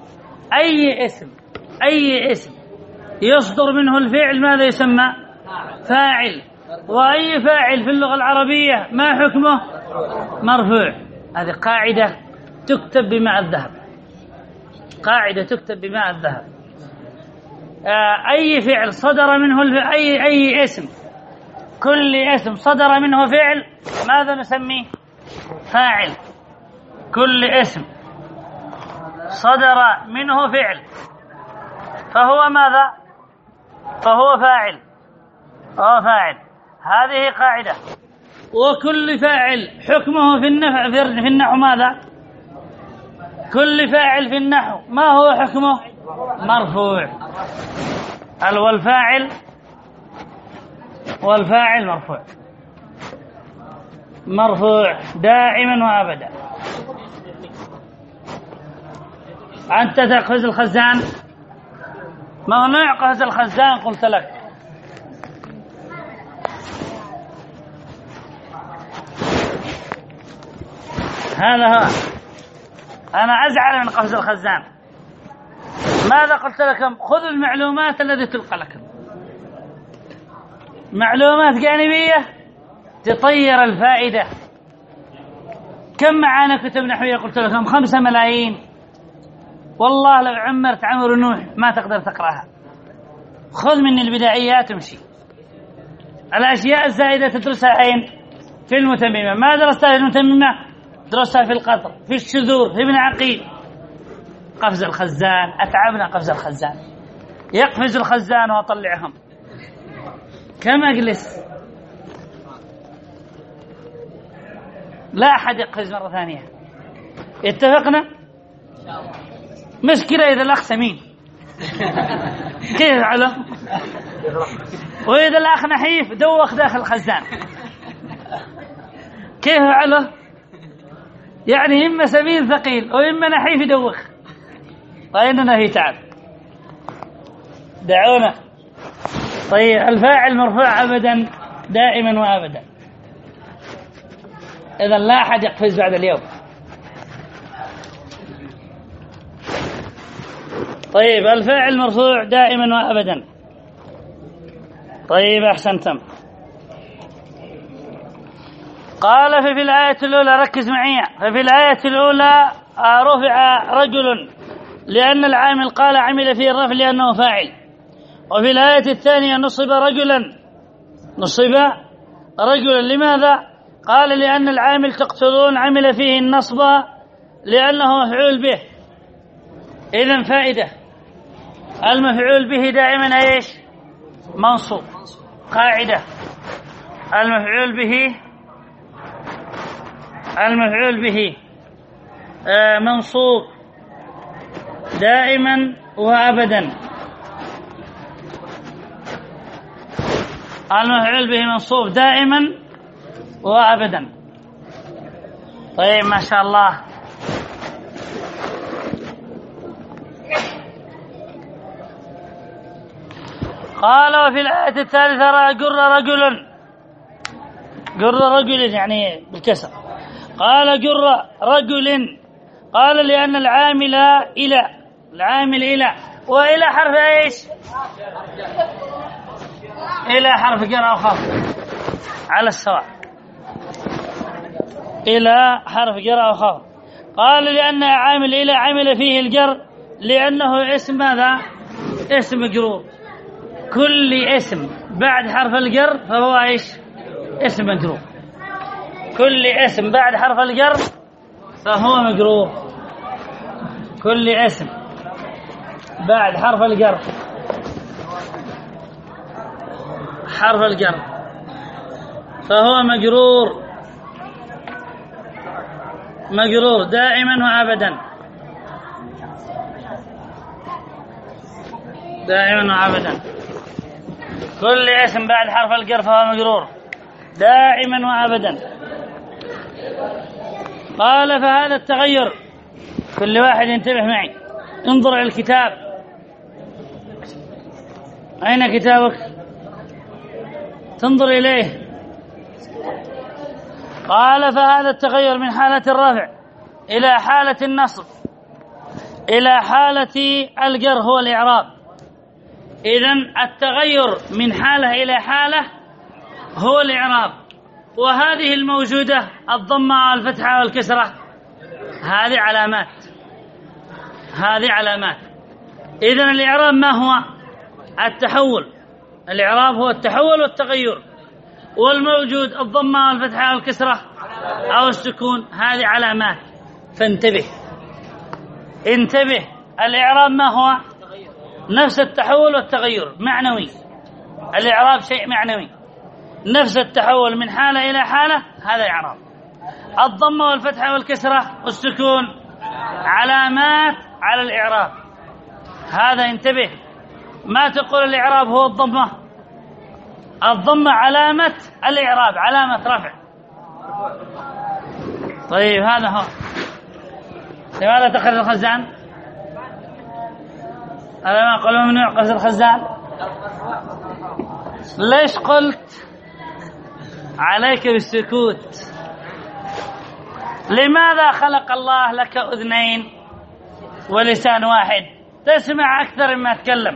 أي اسم يصدر منه الفعل ماذا يسمى؟ فاعل. وأي فاعل في اللغة العربية ما حكمه؟ مرفوع. هذه قاعدة تكتب بماء الذهب، قاعدة تكتب بماء الذهب. أي فعل صدر منه أي اسم، كل اسم صدر منه فعل ماذا نسميه؟ فاعل. كل اسم صدر منه فعل فهو ماذا؟ فهو فاعل. هذه قاعدة. وكل فاعل حكمه في النحو ماذا؟ كل فاعل في النحو ما هو حكمه؟ مرفوع. والفاعل مرفوع دائما وابدا. أنت تقفز الخزان، ممنوع قفز الخزان قلت لك. هذا هو. أنا أزعل من قفز الخزان. ماذا قلت لكم؟ خذوا المعلومات التي تلقى لكم، معلومات جانبية تطير الفائدة. كم معانا كتب نحوية؟ قلت لكم 5 ملايين. والله لو عمرت عمر نوح ما تقدر تقرأها. خذ مني البدايات وامشي. الأشياء الزائدة تدرسها أين؟ في المتممة. ما درستها في المتممة؟ درستها في القطر، في الشذور، في ابن عقيل. قفز الخزان، أتعبنا قفز الخزان. يقفز الخزان وأطلعهم. كم أجلس؟ لا أحد يقفز مرة ثانية. اتفقنا؟ مشكلة إذا الأخ سمين كيف على؟ وإذا الأخ نحيف دوخ داخل الخزان كيف على؟ يعني إما سمين ثقيل وإما نحيف يدوخ. فإننا في تعب. دعونا. طيب الفاعل مرفوع أبدا دائما وأبدا. إذا لا أحد يقفز بعد اليوم. طيب الفاعل مرفوع دائما وأبدا. طيب أحسنتم. قال ففي الآية الأولى، ركز معي، ففي الآية الأولى رفع رجل لأن العامل قال عمل فيه الرفع لأنه فاعل. وفي الآية الثانية نصب رجلا. لماذا؟ قال لأن العامل تقتلون عمل فيه النصب لأنه مفعول به. إذن فائدة، المفعول به دائما ايش؟ منصوب. قاعدة، المفعول به منصوب دائما وأبدا. المفعول به منصوب دائما وأبدا. طيب ما شاء الله. قال وفي الآية الثالثة جر رجل يعني بالكسر. قال جر رجل، قال لأن العامل إلى وإلى حرف إيش؟ إلى حرف جر أو خفض على السواء. إلى حرف جر أو خفض. قال لأن عامل إلى عمل فيه الجر لأنه اسم ماذا؟ اسم مجرور. كل اسم بعد حرف الجر فهو ايش؟ اسم مجرور. كل اسم بعد حرف الجر فهو مجرور. كل اسم بعد حرف الجر فهو مجرور دائما وابدا. دائما وأبدا. كل اسم بعد حرف الجر فهو مجرور دائما وأبدا. قال فهذا التغير، كل واحد ينتبه معي، انظر إلى الكتاب. أين كتابك؟ تنظر إليه. قال فهذا التغير من حالة الرفع إلى حالة النصب إلى حالة الجر هو الإعراب. إذن التغير من حالة إلى حالة هو الإعراب. وهذه الموجودة الضمة والفتحة والكسرة هذه علامات. إذن الإعراب ما هو؟ التحول. الإعراب هو التحول والتغير، والموجود الضمة والفتحة والكسرة أو السكون هذه علامات. فانتبه، انتبه. الإعراب ما هو؟ نفس التحول والتغير، معنوي. الإعراب شيء معنوي، نفس التحول من حالة إلى حالة، هذا إعراب. الضمة والفتحة والكسرة والسكون علامات على الإعراب، هذا انتبه. ما تقول الإعراب هو الضمة، الضمة علامة الإعراب، علامة رفع. طيب هذا هو. لماذا تخرج الخزان؟ ألا ما قالوا ممنوع قصر الخزان؟ ليش قلت عليك بالسكوت؟ لماذا خلق الله لك أذنين ولسان واحد تسمع أكثر مما تكلم؟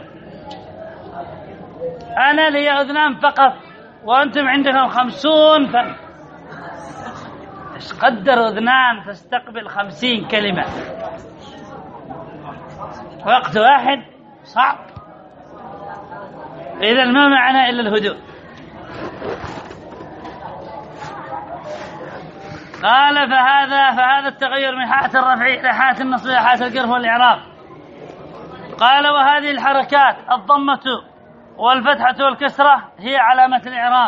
أنا لي أذنان فقط وأنتم عندكم 50 فم. إيش قدر أذنان تستقبل 50 كلمة وقت واحد؟ صعب. إذا ما معنى إلا الهدوء. قال فهذا التغير من حالة الرفع إلى حالة النصب إلى حالة الجر هو الإعراب. قال وهذه الحركات الضمة والفتحة والكسرة هي علامة الإعراب.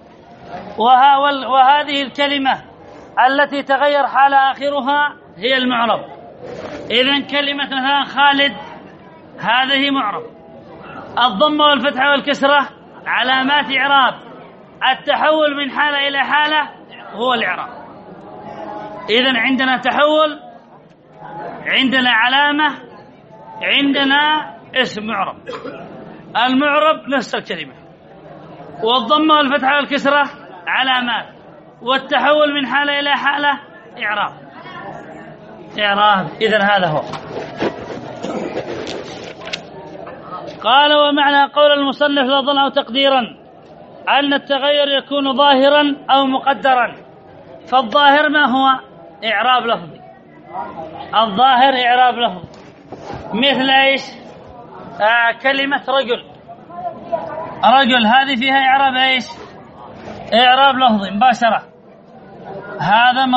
وهذه الكلمة التي تغير حال آخرها هي المعرب. إذن كلمة مثلا خالد هذه معرب. الضمة والفتحة والكسرة علامات إعراب. التحول من حالة إلى حالة هو الإعراب. إذن عندنا تحول، عندنا علامة، عندنا اسم معرب. المعرب نفس الكلمة، والضمة والفتحة والكسرة علامات، والتحول من حالة إلى حالة إعراب. إذن هذا هو. قال ومعنى قول المصنف لفظا أو تقديرا أن التغير يكون ظاهرا أو مقدرا. فالظاهر ما هو؟ إعراب لفظي. الظاهر إعراب لفظي مثل إيش؟ كلمة رجل هذه فيها إعراب إيش؟ إعراب لفظي مباشرة. هذا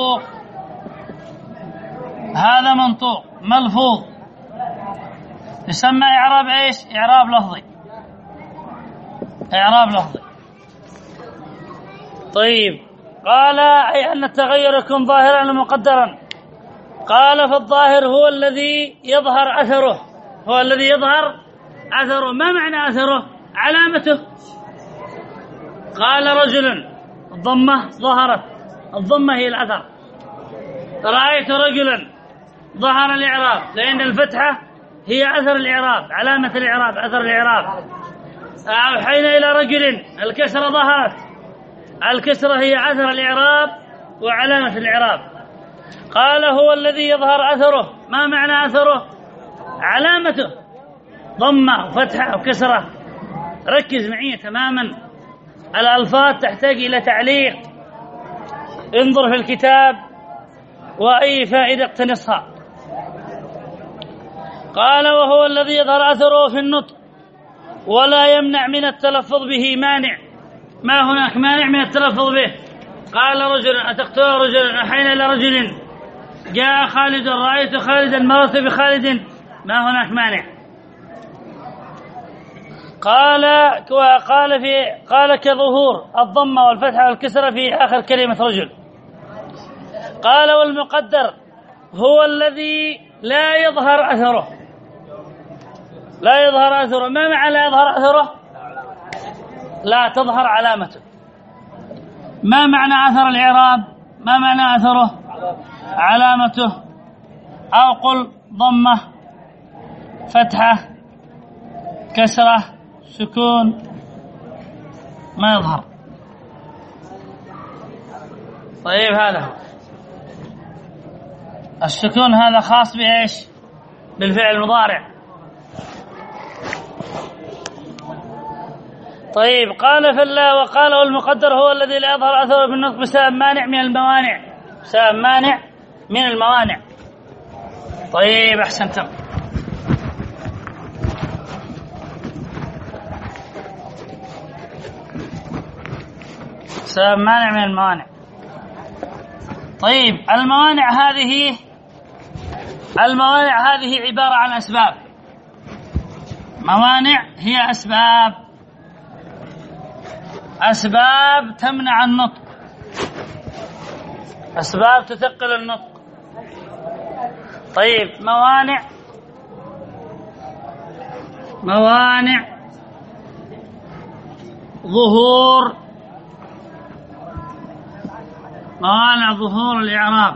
منطوق ملفوظ يسمى إعراب إيش؟ إعراب لفظي. طيب قال أي أن التغير يكون ظاهرا أو مقدرا. قال فالظاهر هو الذي يظهر أثره. ما معنى أثره؟ علامته. قال رجل الضمة ظهرت، الضمة هي الأثر. رأيت رجلا ظهر الإعراب، لأن الفتحة هي أثر الإعراب، علامة الإعراب، أثر الإعراب. أوحينا إلى رجل، الكسرة ظهرت، الكسرة هي أثر الإعراب وعلامة الإعراب. قال هو الذي يظهر أثره. ما معنى أثره؟ علامته، ضمة وفتحة وكسرة. ركز معي تماما، الألفاظ تحتاج إلى تعليق. انظر في الكتاب وأي فائدة اقتنصها. قال وهو الذي يظهر أثره في النطق ولا يمنع من التلفظ به مانع. ما هناك مانع من التلفظ به. قال رجل أتقتل رجلا، أحينا إلى رجل، جاء خالد، رأيت خالدا، مررت بخالد. ما هناك مانع. قال كظهور الضمة والفتحة والكسرة في آخر كلمة رجل. قال والمقدر هو الذي لا يظهر أثره. لا يظهر أثره. ما معنى لا يظهر أثره؟ لا تظهر علامته. ما معنى أثر الإعراب؟ ما معنى أثره؟ علامته. أو قل ضمة، فتحة، كسرة، سكون، ما يظهر. طيب هذا هو السكون. هذا خاص بإيش؟ بالفعل المضارع. طيب قال فلا وقاله المقدر هو الذي لا يظهر أثره بالنطق بسبب مانع من الموانع. بسبب مانع من الموانع. طيب أحسنتم. بسبب مانع من الموانع. طيب الموانع هذه عبارة عن أسباب. موانع هي أسباب تمنع النطق، أسباب تثقل النطق. طيب موانع ظهور الإعراب.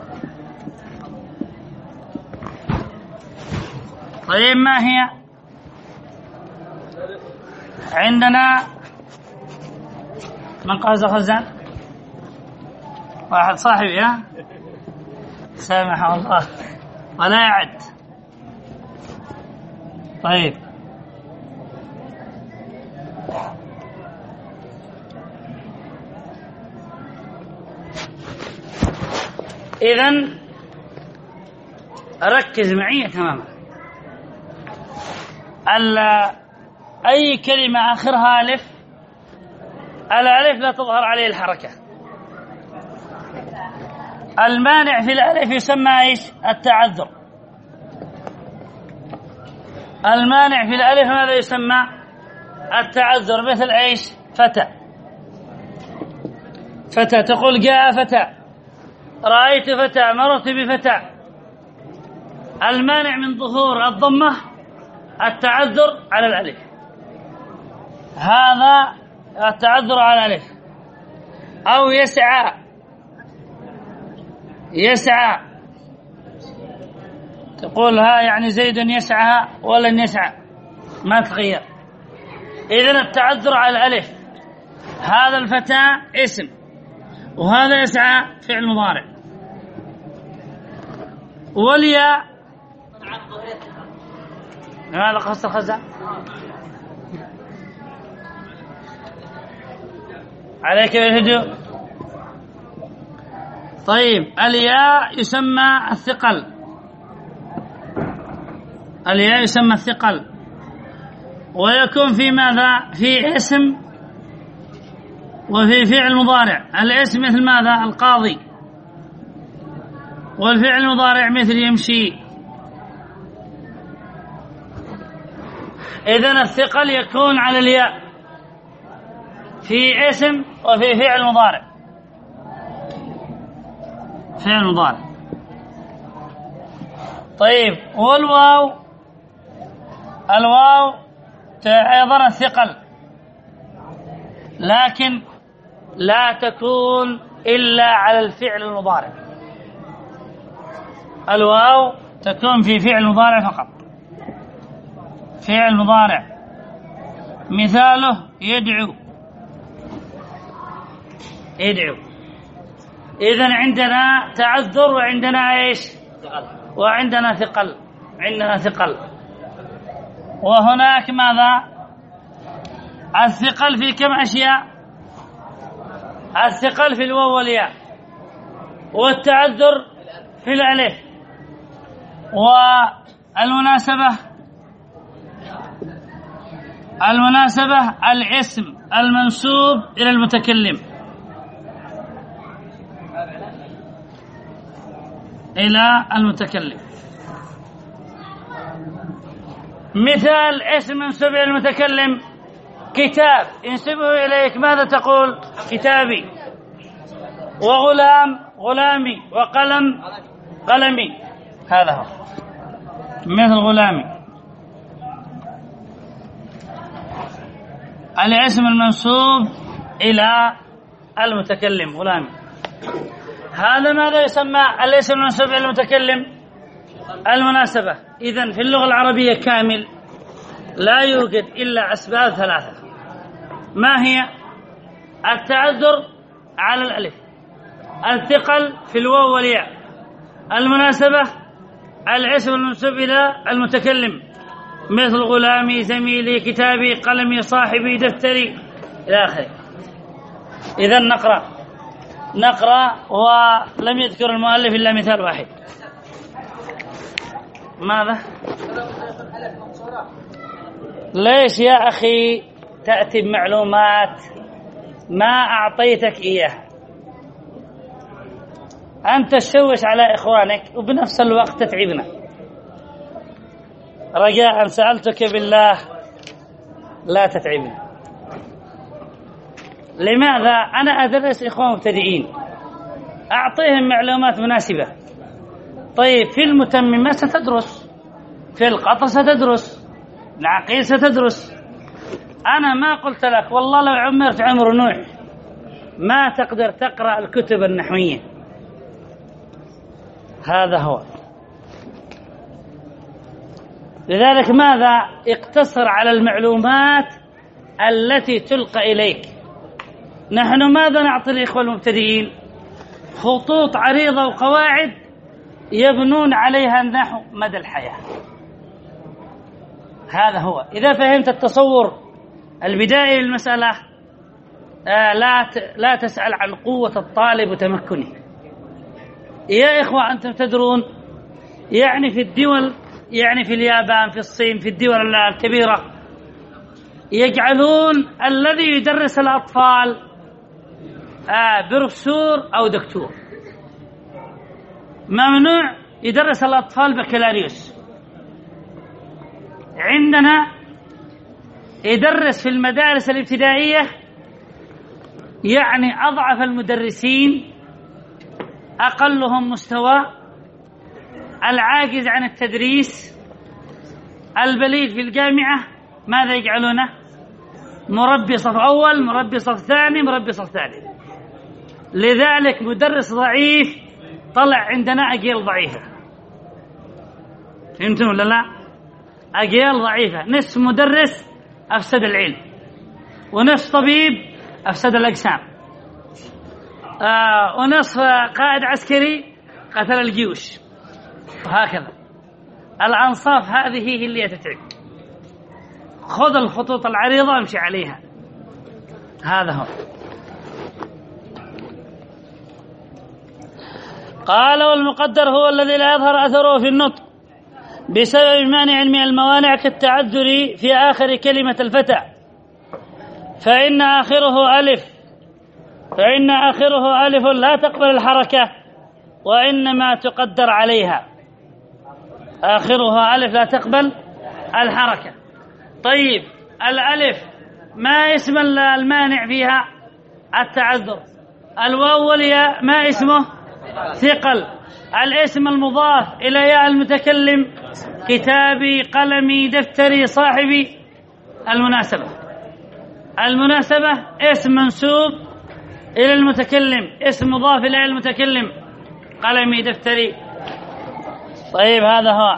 طيب ما هي؟ عندنا من قاز خزان واحد صاحبي سامحه الله ولا يعد. طيب إذن ركز معي تماما. أي كلمة آخرها ألف، الألف لا تظهر عليه الحركة. المانع في الألف يسمى إيش؟ التعذر. المانع في الألف ماذا يسمى؟ التعذر. مثل إيش؟ فتى تقول جاء فتى، رأيت فتى، مررت بفتى. المانع من ظهور الضمة التعذر على الألف. هذا التعذر على الألف. أو يسعى تقول يعني زيد يسعى ولن يسعى، ما تغير. إذن التعذر على الألف. هذا الفتى اسم، وهذا يسعى فعل مضارع. والياء هذا قصة الخزان عليك بالهدوء. طيب الياء يسمى الثقل. الياء يسمى الثقل، ويكون في ماذا؟ في اسم وفي فعل مضارع. الاسم مثل ماذا؟ القاضي. والفعل المضارع مثل يمشي. إذن الثقل يكون على الياء في اسم وفي فعل مضارع. فعل مضارع. طيب الواو أيضا الثقل، لكن لا تكون إلا على الفعل المضارع. الواو تكون في فعل مضارع فقط. فعل مضارع مثاله يدعو. إذن عندنا تعذر وعندنا إيش؟ وعندنا ثقل. عندنا ثقل. وهناك ماذا؟ الثقل في كم أشياء؟ الثقل في الواو والياء، والتعذر في الألف، والمناسبة الاسم المنسوب إلى المتكلم. مثال اسم منسوب إلى المتكلم كتاب، ينسبه إليك ماذا تقول؟ كتابي. وغلام غلامي، وقلم قلمي. هذا هو مثل غلامي. الاسم المنسوب إلى المتكلم. غلام، هذا ماذا يسمى الاسم المنسوب إلى المتكلم؟ المناسبة. إذن في اللغة العربية كامل لا يوجد إلا أسباب ثلاثة. ما هي؟ التعذر على الألف، الثقل في الواو والياء، المناسبة، الاسم المنسوب إلى المتكلم مثل غلامي، زميلي، كتابي، قلمي، صاحبي، دفتري إلى آخره. إذن نقرأ ولم يذكر المؤلف إلا مثال واحد. ماذا؟ ليش يا أخي تأتي بمعلومات ما أعطيتك إياها؟ أنت تشوش على إخوانك وبنفس الوقت تتعبنا. رجاء سألتك بالله لا تتعبنا. لماذا؟ أنا أدرس إخوان مبتدئين، أعطيهم معلومات مناسبة. طيب في المتممة ستدرس، في القطر ستدرس، العقيل ستدرس. أنا ما قلت لك والله لو عمرت عمر نوح ما تقدر تقرأ الكتب النحوية. هذا هو. لذلك ماذا؟ اقتصر على المعلومات التي تلقى إليك. نحن ماذا نعطي الإخوة المبتدئين؟ خطوط عريضة وقواعد يبنون عليها النحو مدى الحياة. هذا هو. إذا فهمت التصور البدائي للمسألة لا تسأل عن قوة الطالب وتمكنه. يا إخوة أنتم تدرون، يعني في الدول، يعني في اليابان، في الصين، في الدول الكبيرة، يجعلون الذي يدرس الأطفال بروفيسور أو دكتور. ممنوع يدرس الأطفال بكالوريوس. عندنا يدرس في المدارس الابتدائية يعني أضعف المدرسين، أقلهم مستوى، العاجز عن التدريس، البليد في الجامعة. ماذا يجعلونه؟ مربي صف أول، مربي صف ثاني، مربي صف ثالث. لذلك مدرس ضعيف طلع عندنا أجيال ضعيفة. فهمتم ولا لا؟ أجيال ضعيفة. نصف مدرس أفسد العلم، ونصف طبيب أفسد الأجسام، ونصف قائد عسكري قتل الجيوش، وهكذا. الأنصاف هذه هي اللي تتعب. خذ الخطوط العريضة وامشي عليها. هذا هو. قال: والمقدر هو الذي لا يظهر أثره في النطق بسبب مانع من الموانع كالتعذر في آخر كلمة الفتى، فإن آخره ألف لا تقبل الحركة وإنما تقدر عليها. آخرها ألف لا تقبل الحركة. طيب الألف ما اسم المانع فيها؟ التعذر. الواو والياء ما اسمه؟ ثقل. الاسم المضاف إلى ياء المتكلم كتابي، قلمي، دفتري، صاحبي. المناسبة اسم منسوب إلى المتكلم، اسم مضاف إلى المتكلم قلمي، دفتري. طيب هذا هو.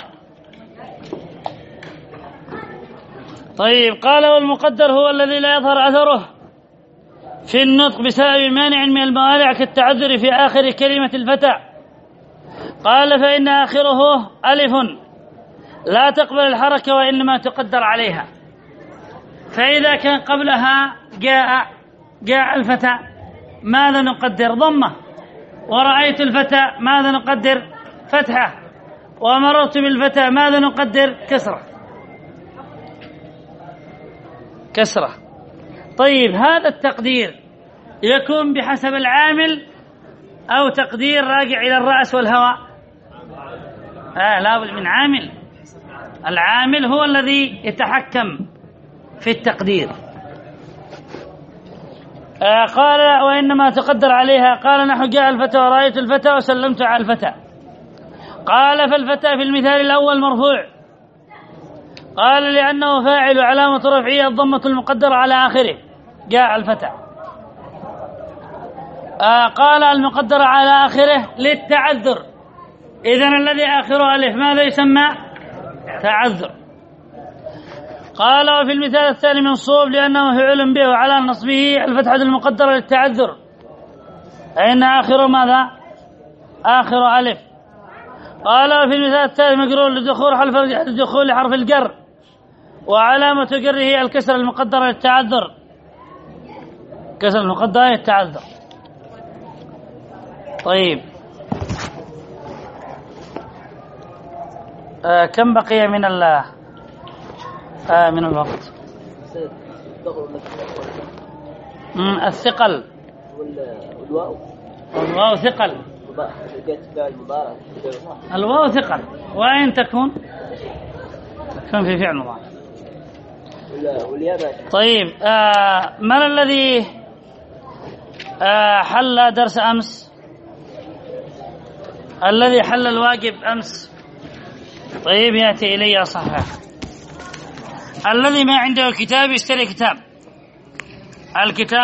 طيب قال: والمقدر هو الذي لا يظهر أثره في النطق بسبب مانع من الموانع كالتعذر في آخر كلمة الفتى. قال: فإن آخره ألف لا تقبل الحركة وإنما تقدر عليها. فإذا كان قبلها جاء الفتى ماذا نقدر؟ ضمة. ورأيت الفتى ماذا نقدر؟ فتحة. ومررت بالفتى ماذا نقدر؟ كسرة. طيب هذا التقدير يكون بحسب العامل أو تقدير راجع إلى الرأس والهواء؟ لابد من عامل. العامل هو الذي يتحكم في التقدير. قال: وإنما تقدر عليها. قال: نحو جاء الفتى ورأيت الفتى وسلمت على الفتى. قال: فالفتى في المثال الأول مرفوع. قال لأنه فاعل علامة رفعه الضمة المقدرة على آخره جاء الفتح. قال المقدرة على آخره للتعذر، إذن الذي آخره ألف ماذا يسمى؟ تعذر. قال وفي المثال الثاني منصوب لأنه فعل به وعلى نصبه الفتحة المقدرة للتعذر، فإن آخره ماذا؟ آخر ألف. قال وفي المثال الثاني مجرور لدخول حرف الجر وعلامة جره الكسر المقدرة للتعذر، كسر المقدرة للتعذر. طيب كم بقي من الوقت؟ الثقل الواو ثقل، الواو ثقل، وأين تكون؟ تكون في فعل مضارع. طيب من الذي حل درس أمس؟ الذي حل الواجب أمس. طيب يأتي إلي صحيح. الذي ما عنده كتاب يشتري كتاب. الكتاب